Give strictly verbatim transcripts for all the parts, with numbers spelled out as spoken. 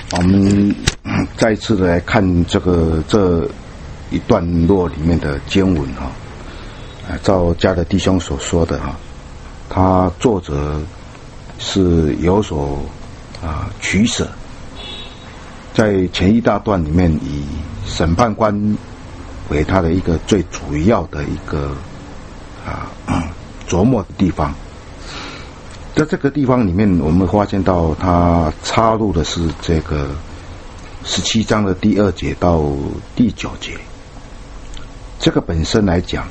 我们再一次的来看这个这一段落里面的经文哈，啊，照加勒弟兄所说的哈，他作者是有所啊取舍，在前一大段里面以审判官为他的一个最主要的一个啊琢磨的地方。在这个地方里面，我们发现到他插入的是这个十七章的第二节到第九节。这个本身来讲，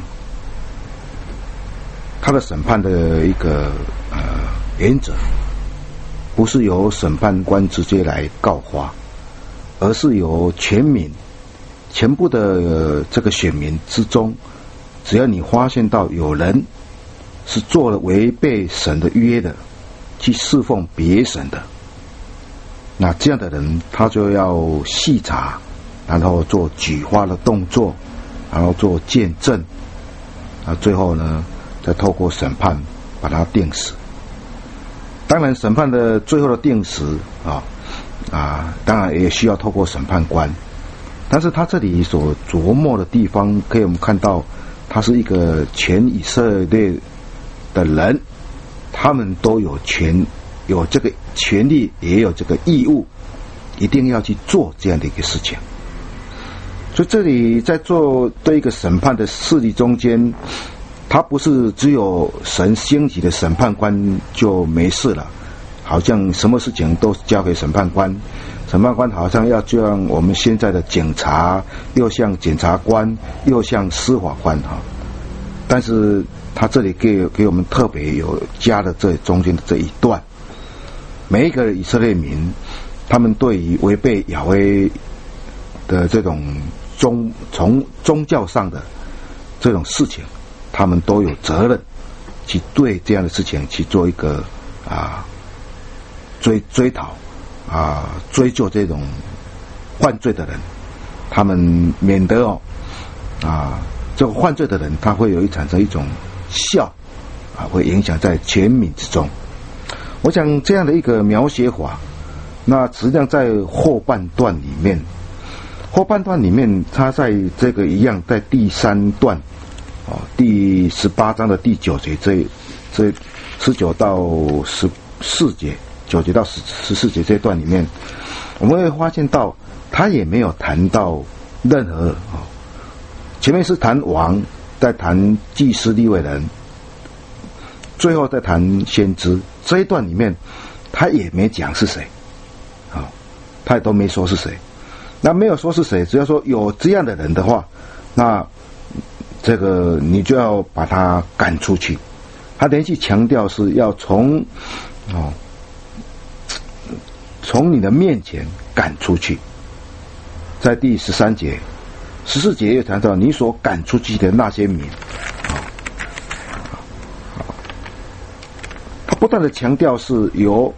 他的审判的一个呃原则，不是由审判官直接来告发，而是由全民全部的、呃、这个选民之中，只要你发现到有人是做了违背神的约的，去侍奉别神的，那这样的人他就要细查，然后做举发的动作，然后做见证，啊，最后呢再透过审判把他定死。当然审判的最后的定死啊啊，当然也需要透过审判官，但是他这里所琢磨的地方，可以我们看到他是一个全以色列的人，他们都有权有这个权利，也有这个义务，一定要去做这样的一个事情。所以这里在做对一个审判的事例中间，他不是只有神兴起的审判官就没事了，好像什么事情都交给审判官，审判官好像要就像我们现在的警察，又像检察官，又像司法官哈。但是他这里给给我们特别有加了这中间的这一段，每一个以色列民，他们对于违背亚威的这种宗从宗教上的这种事情，他们都有责任去对这样的事情去做一个啊追追讨啊追究这种犯罪的人，他们免得哦啊这个犯罪的人他会有一产生一种效啊，会影响在全民之中。我想这样的一个描写法，那实际上在后半段里面，后半段里面，他在这个一样在第三段哦，第十八章的第九节，这这十九到十四节，九节到十十四节这段里面，我们会发现到他也没有谈到任何哦。前面是谈王，再谈祭司利未人，最后再谈先知。这一段里面他也没讲是谁，好、哦，他也都没说是谁。那没有说是谁，只要说有这样的人的话，那这个你就要把他赶出去。他连续强调是要从哦从你的面前赶出去。在第十三节。十四节又谈到你所赶出去的那些民，他不断的强调是由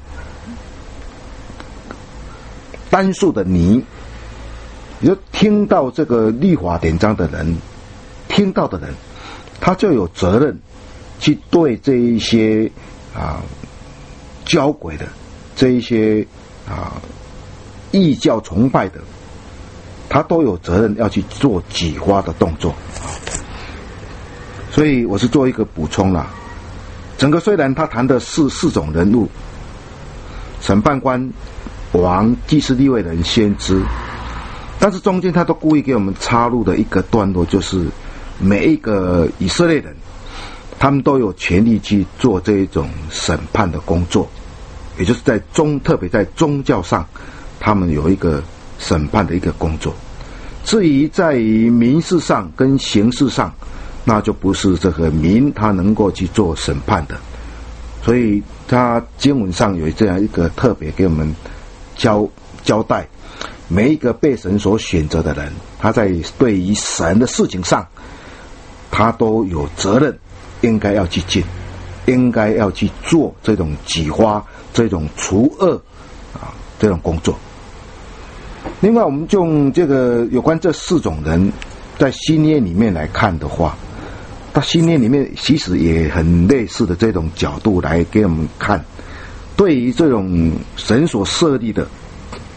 单数的你，你就听到这个律法典章的人，听到的人，他就有责任去对这一些啊交鬼的，这一些啊异教崇拜的，他都有责任要去做举发的动作。所以我是做一个补充啦。整个虽然他谈的是四种人物，审判官、王、祭司、利未人、先知，但是中间他都故意给我们插入的一个段落，就是每一个以色列人，他们都有权利去做这一种审判的工作，也就是在宗特别在宗教上，他们有一个审判的一个工作。至于在于民事上跟刑事上，那就不是这个民他能够去做审判的。所以他经文上有这样一个特别给我们交交代，每一个被神所选择的人，他在对于神的事情上，他都有责任，应该要去尽，应该要去做这种举发、这种除恶啊这种工作。另外，我们用这个有关这四种人，在新约里面来看的话，到新约里面其实也很类似的这种角度来给我们看，对于这种神所设立的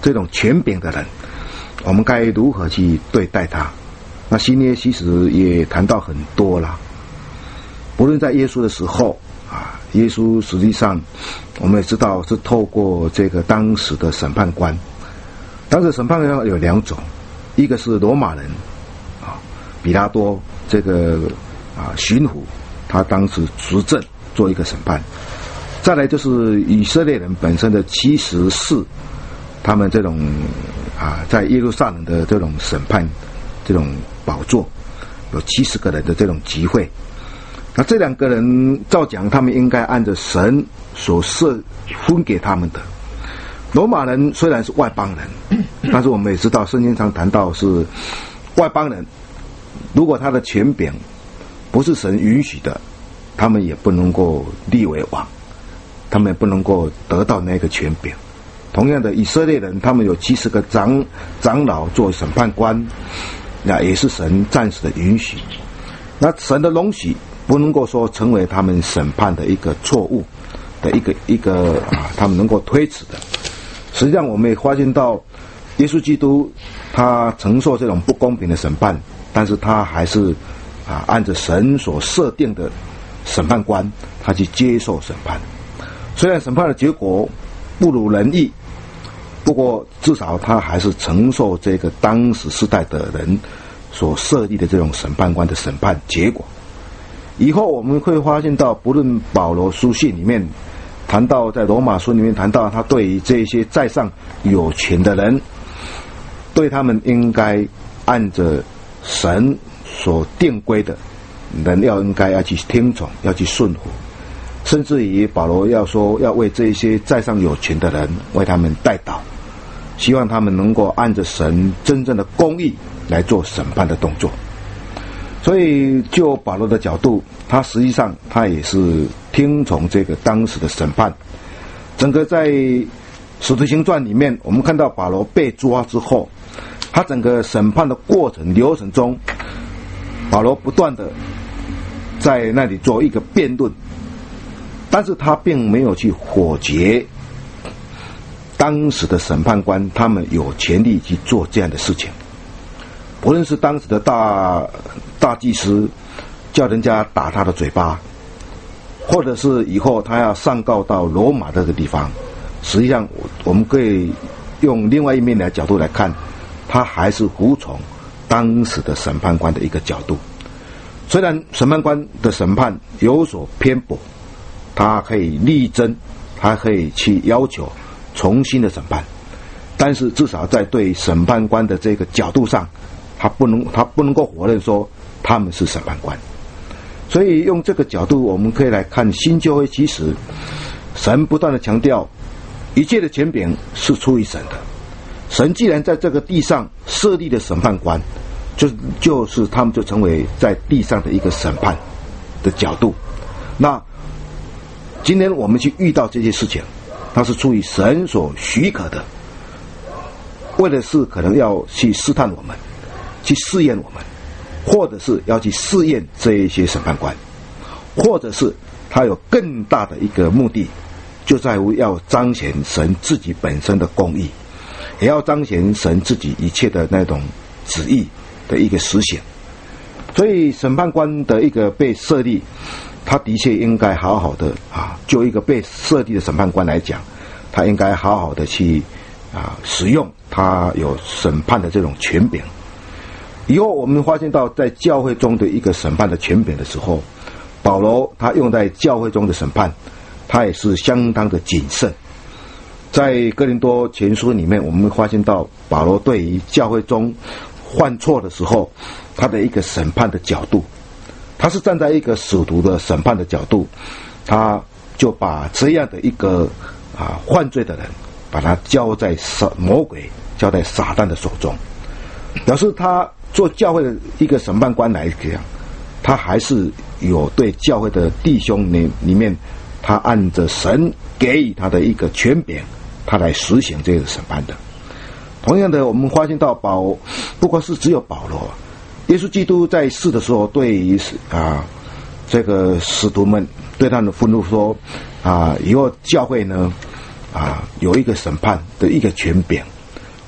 这种权柄的人，我们该如何去对待他？那新约其实也谈到很多啦，不论在耶稣的时候啊，耶稣实际上我们也知道是透过这个当时的审判官，当时审判官有两种，一个是罗马人啊，比拉多这个啊巡抚，他当时执政做一个审判，再来就是以色列人本身的七十士，他们这种啊在耶路撒冷的这种审判这种宝座，有七十个人的这种集会。那这两个人照讲，他们应该按着神所设分给他们的。罗马人虽然是外邦人，但是我们也知道圣经上谈到是外邦人，如果他的权柄不是神允许的，他们也不能够立为王，他们也不能够得到那个权柄。同样的，以色列人他们有七十个长长老做审判官，那也是神暂时的允许。那神的容许不能够说成为他们审判的一个错误的一个一个啊，他们能够推辞的。实际上，我们也发现到，耶稣基督他承受这种不公平的审判，但是他还是啊按着神所设定的审判官，他去接受审判。虽然审判的结果不如人意，不过至少他还是承受这个当时世代的人所设立的这种审判官的审判结果。以后我们会发现到，不论保罗书信里面谈到，在罗马书里面谈到，他对于这些在上有权的人，对他们应该按着神所定规的，人要应该要去听从，要去顺服。甚至于保罗要说，要为这些在上有权的人为他们代祷，希望他们能够按着神真正的公义来做审判的动作。所以就保罗的角度，他实际上他也是听从这个当时的审判。整个在使徒行传里面，我们看到保罗被抓之后，他整个审判的过程流程中，保罗不断的在那里做一个辩论，但是他并没有去否决当时的审判官他们有权利去做这样的事情。不论是当时的大大祭司叫人家打他的嘴巴，或者是以后他要上告到罗马这个地方，实际上我们可以用另外一面的角度来看，他还是服从当时的审判官的一个角度。虽然审判官的审判有所偏颇，他可以力争，他可以去要求重新的审判，但是至少在对审判官的这个角度上，他不能他不能够否认说他们是审判官。所以用这个角度，我们可以来看新教会，其实神不断的强调，一切的权柄是出于神的。神既然在这个地上设立的审判官，就是就是他们就成为在地上的一个审判的角度。那今天我们去遇到这些事情，它是出于神所许可的，为的是可能要去试探我们，去试验我们，或者是要去试验这一些审判官，或者是他有更大的一个目的，就在乎要彰显神自己本身的公义，也要彰显神自己一切的那种旨意的一个实现。所以审判官的一个被设立，他的确应该好好的啊，就一个被设立的审判官来讲，他应该好好的去啊使用他有审判的这种权柄。以后我们发现到，在教会中的一个审判的权柄的时候，保罗他用在教会中的审判，他也是相当的谨慎。在哥林多前书里面，我们发现到保罗对于教会中犯错的时候，他的一个审判的角度，他是站在一个使徒的审判的角度，他就把这样的一个啊犯罪的人，把他交在魔鬼交在撒旦的手中，表示他做教会的一个审判官来讲，他还是有对教会的弟兄里里面，他按着神给予他的一个权柄，他来实行这个审判的。同样的，我们发现到保，不光是只有保罗，耶稣基督在世的时候，对于啊这个使徒们，对他们吩咐说啊，以后教会呢啊有一个审判的一个权柄，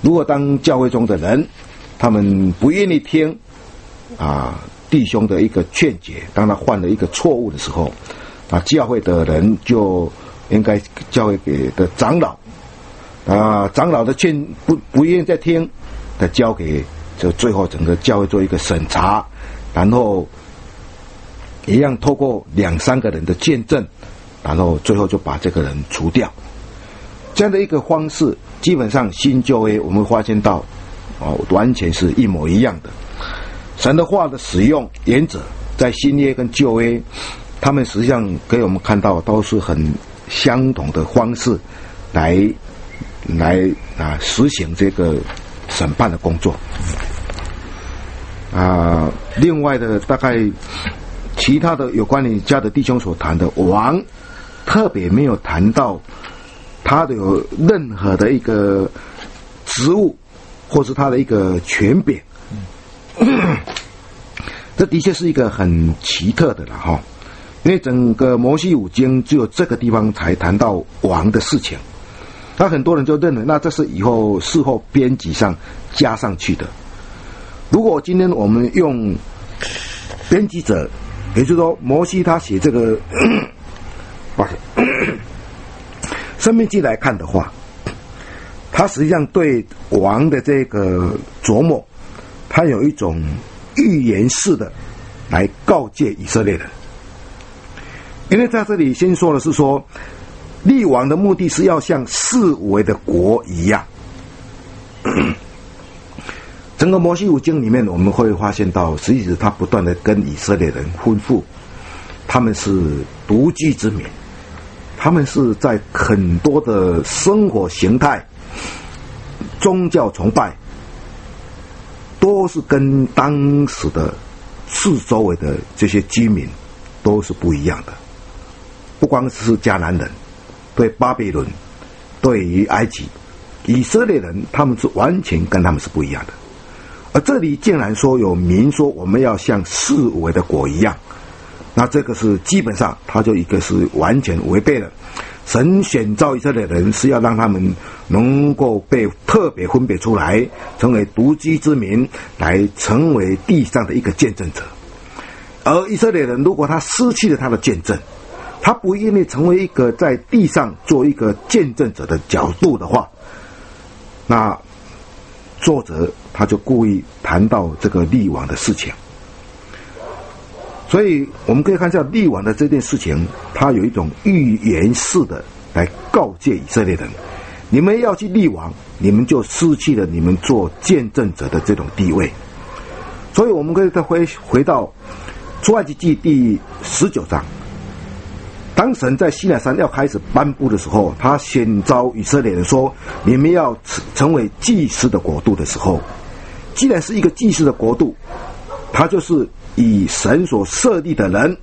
如果当教会中的人，他们不愿意听啊弟兄的一个劝解，当他犯了一个错误的时候，啊，教会的人就应该教会给的长老，啊，长老的劝不不愿意再听，再交给就最后整个教会做一个审查，然后一样透过两三个人的见证，然后最后就把这个人除掉。这样的一个方式，基本上新旧约我们发现到，哦，完全是一模一样的。神的话的使用原则，在新约跟旧约，他们实际上给我们看到都是很相同的方式来来啊实行这个审判的工作。啊，另外的大概其他的有关你家的弟兄所谈的王，特别没有谈到他的有任何的一个职务，或是他的一个权柄。这的确是一个很奇特的了哈，因为整个摩西五经只有这个地方才谈到王的事情，那很多人就认为那这是以后事后编辑上加上去的。如果今天我们用编辑者，也就是说摩西他写这个抱歉申命记来看的话，他实际上对王的这个琢磨，他有一种预言式的来告诫以色列人。因为在这里先说的是说，立王的目的是要像四围的国一样。整个摩西五经里面我们会发现到，实际上他不断的跟以色列人吩咐，他们是独居之民，他们是在很多的生活形态、宗教崇拜都是跟当时的四周围的这些居民都是不一样的。不光是迦南人对巴比伦，对于埃及，以色列人他们是完全跟他们是不一样的。而这里竟然说有明说我们要像四围的国一样，那这个是基本上他就一个是完全违背了神选召以色列人是要让他们能够被特别分别出来，成为独居之民，来成为地上的一个见证者。而以色列人如果他失去了他的见证，他不愿意成为一个在地上做一个见证者的角度的话，那作者他就故意谈到这个立王的事情。所以我们可以看一下立王的这件事情，他有一种预言式的来告诫以色列人，你们要去立王，你们就失去了你们做见证者的这种地位。所以我们可以再回回到出埃及记第十九章，当神在西乃山要开始颁布的时候，他选召以色列人说，你们要成为祭司的国度的时候，既然是一个祭司的国度，他就是以神所设立的人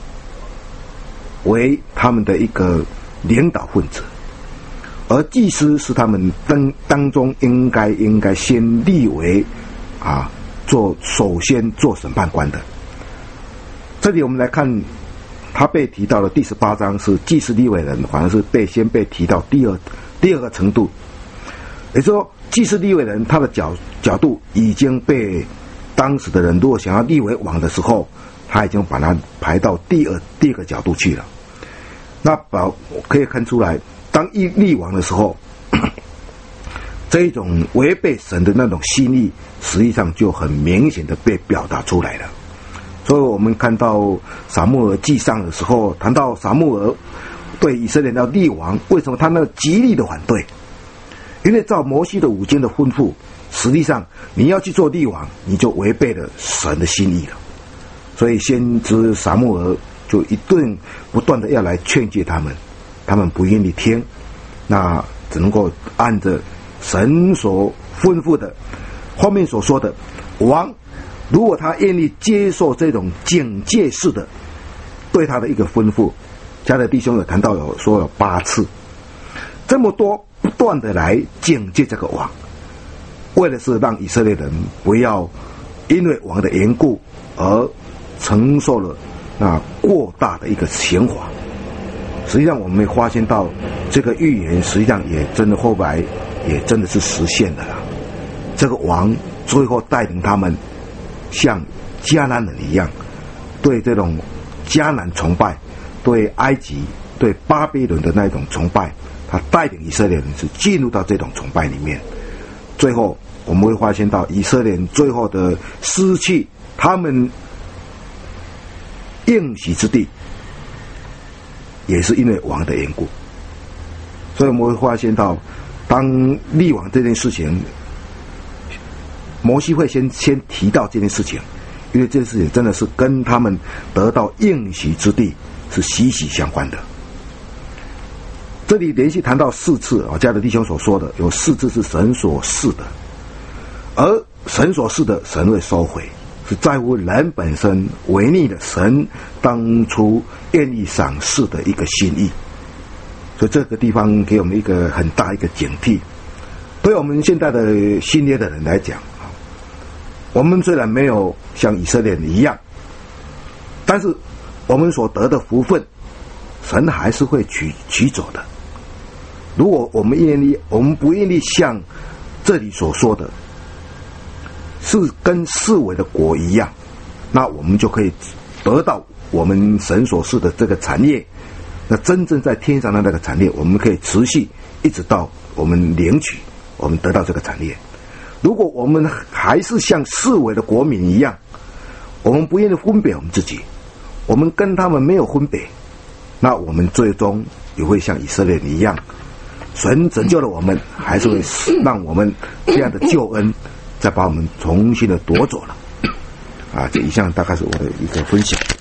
为他们的一个领导分子，而祭司是他们当当中应该应该先立为啊做首先做审判官的。这里我们来看，他被提到的第十八章是祭司利未人，反而是被先被提到第二第二个程度，也就是说祭司利未人他的角角度已经被当时的人如果想要立为王的时候，他已经把它排到第二第二个角度去了。那把可以看出来，当一立王的时候，这一种违背神的那种心意，实际上就很明显的被表达出来了。所以我们看到撒母耳记上的时候，谈到撒母耳对以色列要立王，为什么他那极力的反对？因为照摩西的五经的吩咐，实际上你要去做立王，你就违背了神的心意了。所以先知撒母耳就一顿不断的要来劝诫他们，他们不愿意听，那只能够按着神所吩咐的后面所说的王，如果他愿意接受这种警戒式的对他的一个吩咐，加勒弟兄有谈到有说有八次，这么多不断的来警戒这个王，为的是让以色列人不要因为王的缘故而承受了那过大的一个刑罚。实际上我们会发现到这个预言实际上也真的后来也真的是实现了啦。 这个王最后带领他们像迦南人一样，对这种迦南崇拜，对埃及、对巴比伦的那种崇拜，他带领以色列人是进入到这种崇拜里面。最后我们会发现到以色列人最后的失去他们应许之地，也是因为王的缘故。所以我们会发现到，当立王这件事情，摩西会先先提到这件事情，因为这件事情真的是跟他们得到应许之地是息息相关的。这里连续谈到四次啊，加的弟兄所说的有四次是神所赐的，而神所赐的神会收回，是在乎人本身违逆的神当初愿意赏赐的一个心意。所以这个地方给我们一个很大一个警惕。对我们现在的新约的人来讲，我们虽然没有像以色列人一样，但是我们所得的福分，神还是会取取走的。如果我们愿意，我们不愿意像这里所说的，是跟四维的国一样，那我们就可以得到我们神所赐的这个产业。那真正在天上的那个产业，我们可以持续一直到我们领取，我们得到这个产业。如果我们还是像四维的国民一样，我们不愿意分别我们自己，我们跟他们没有分别，那我们最终也会像以色列人一样，神拯救了我们，还是会让我们这样的救恩再把我们重新的夺走了。啊，这以上大概是我的一个分享。